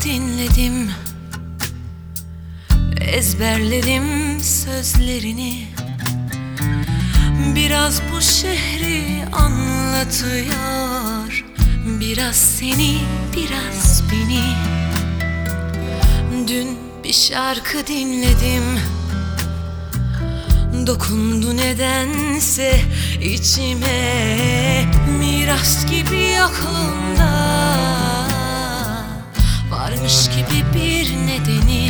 dinledim, ezberledim sözlerini. Biraz bu şehri anlatıyor, biraz seni, biraz beni. Dün bir şarkı dinledim, dokundu nedense içime. Miras gibi yokluğunda varmış gibi bir nedeni.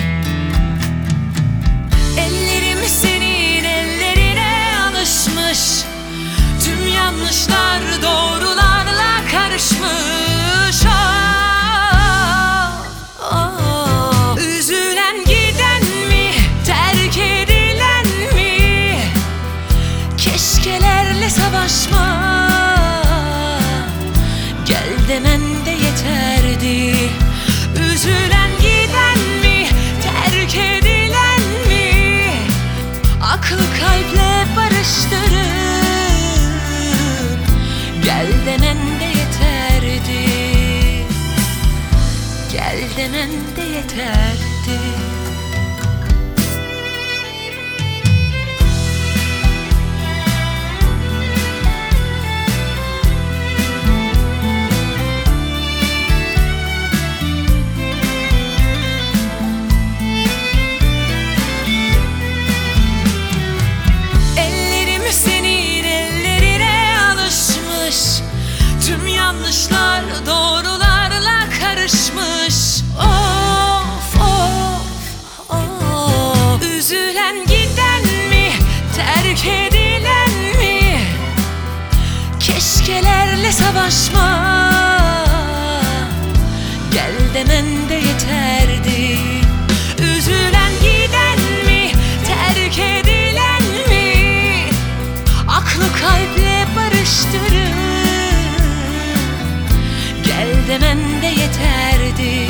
Ellerim senin ellerine alışmış, tüm yanlışlar doğrularla karışmış. Üzülen giden mi, terk edilen mi? Keşkelerle savaşma, gel demen de yeterdi. Üzülen giden mi, terk edilen mi? Aklı kalple barıştırıp gel demen de yeterdi. Gel demen de yeterdi. Yanlışlar doğrularla karışmış. Of of of. Üzülen giden mi, terk edilen mi? Keşkelerle savaşma, gel demen de yeterdi. Üzülen giden mi, terk edilen mi? Aklı kalple barıştırır, gel demen de yeterdi.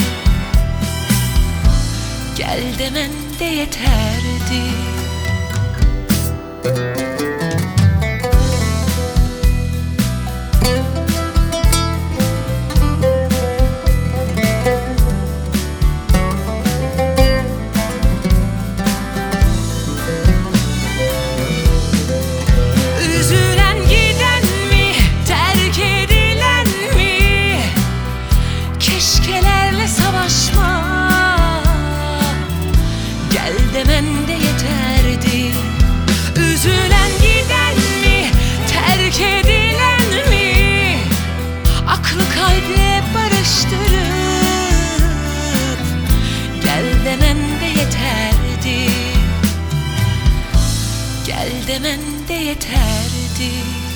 Gel demen de yeterdi. Keşkelerle savaşma, gel demen de yeterdi. Üzülen giden mi, terk edilen mi? Aklı kalple barıştırıp gel demen de yeterdi. Gel demen de yeterdi.